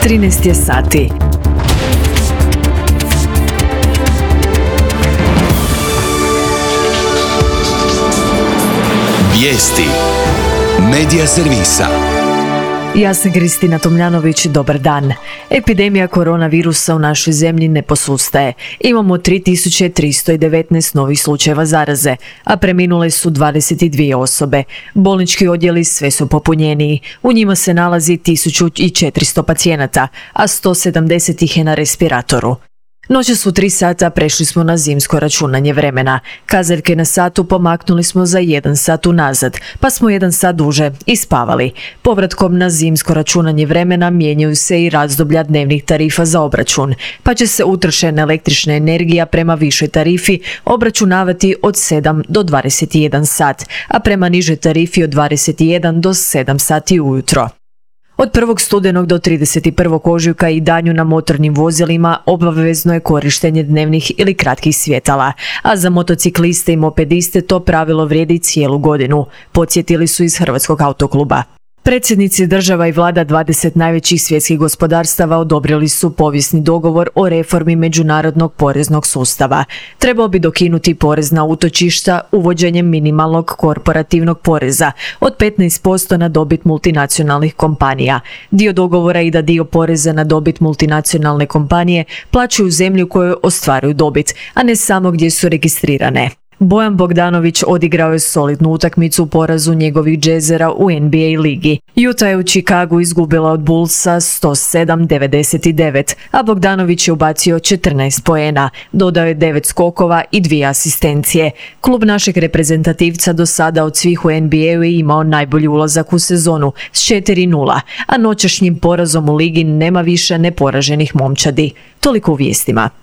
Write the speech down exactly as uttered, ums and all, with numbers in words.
trinaest je sati. Vijesti Medija servisa. Ja sam Kristina Tomljanović, dobar dan. Epidemija koronavirusa u našoj zemlji ne posustaje. Imamo tri tisuće tristo devetnaest novih slučajeva zaraze, a preminule su dvadeset dvije osobe. Bolnički odjeli sve su popunjeniji. U njima se nalazi tisuću četiristo pacijenata, a sto sedamdeset ih je na respiratoru. Noćas u tri sata prešli smo na zimsko računanje vremena. Kazaljke na satu pomaknuli smo za jedan sat unazad, pa smo jedan sat duže i spavali. Povratkom na zimsko računanje vremena mijenjaju se i razdoblja dnevnih tarifa za obračun, pa će se utrošena električna energija prema višoj tarifi obračunavati od sedam do dvadeset jedan sat, a prema nižoj tarifi od dvadeset jedan do sedam sati ujutro. Od prvog studenog do trideset prvog ožujka i danju na motornim vozilima obavezno je korištenje dnevnih ili kratkih svjetala, a za motocikliste i mopediste to pravilo vrijedi cijelu godinu, podsjetili su iz Hrvatskog autokluba. Predsjednici država i vlada dvadeset najvećih svjetskih gospodarstava odobrili su povijesni dogovor o reformi međunarodnog poreznog sustava. Trebao bi dokinuti porez na utočišta uvođenjem minimalnog korporativnog poreza od petnaest posto na dobit multinacionalnih kompanija. Dio dogovora i da dio poreza na dobit multinacionalne kompanije plaćaju u zemlji u kojoj ostvaruju dobit, a ne samo gdje su registrirane. Bojan Bogdanović odigrao je solidnu utakmicu u porazu njegovih džezera u N B A ligi. Utah je u Chicagu izgubila od Bullsa sto sedam devedeset devet, a Bogdanović je ubacio četrnaest poena, dodao je devet skokova i dvije asistencije. Klub našeg reprezentativca do sada od svih u N B A-u je imao najbolji ulazak u sezonu s četiri nula, a noćašnjim porazom u ligi nema više neporaženih momčadi. Toliko u vijestima.